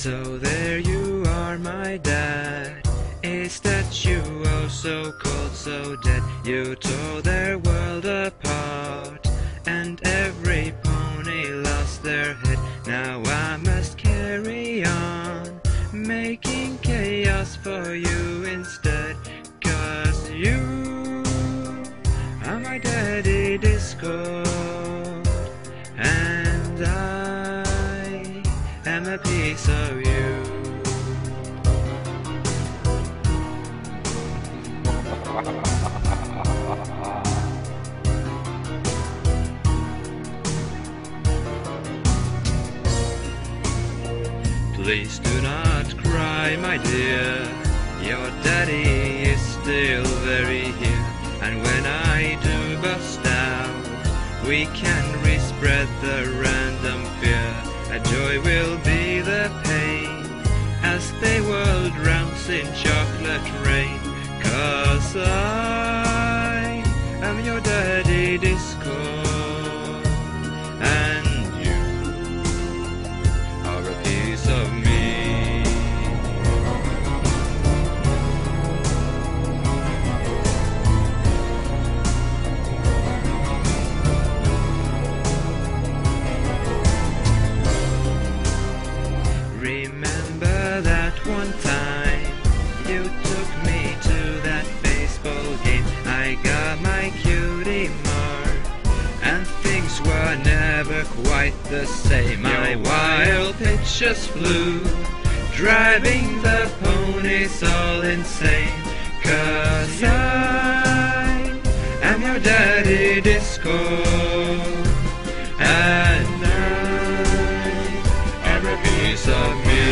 So there you are, my dad. Is that you? Oh, so cold, so dead. You tore their world apart, and every pony lost their head. Now I must carry on, making chaos for you instead. 'Cause you are my daddy Discord, and I am a piece of you. Please do not cry, my dear. Your daddy is still very here. And when I do bust out, we can respread the random fear. A joy will be the pain as the world drowns in chocolate rain. 'Cause I am your daddy Discord, and you are a piece of me. Remember that one time you took me to that baseball game. I got my cutie mark, and things were never quite the same. My wild pitches flew, driving the ponies all insane. 'Cause I am your daddy Discord, and I am a piece of me.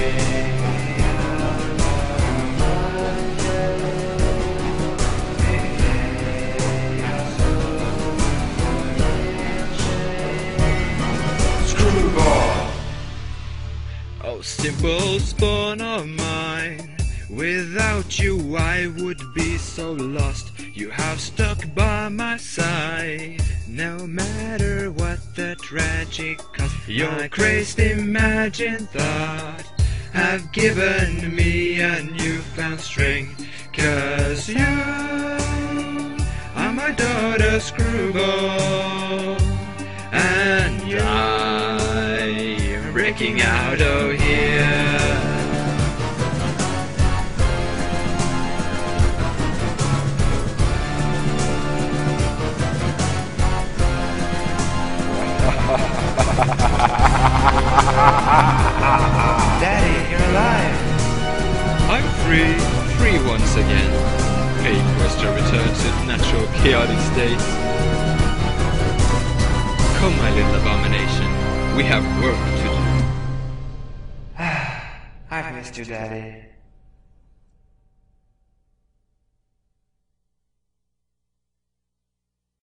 Oh, simple spawn of mine, without you I would be so lost. You have stuck by my side, no matter what the tragic cost. Your crazed imagined thought have given me a newfound strength. 'Cause you are my daughter Screwball, and I'm breaking out of here. Daddy, you're alive! I'm free once again. Aquestra returns to its natural chaotic state. Come, my little abomination, we have work to do. I've missed you, Daddy.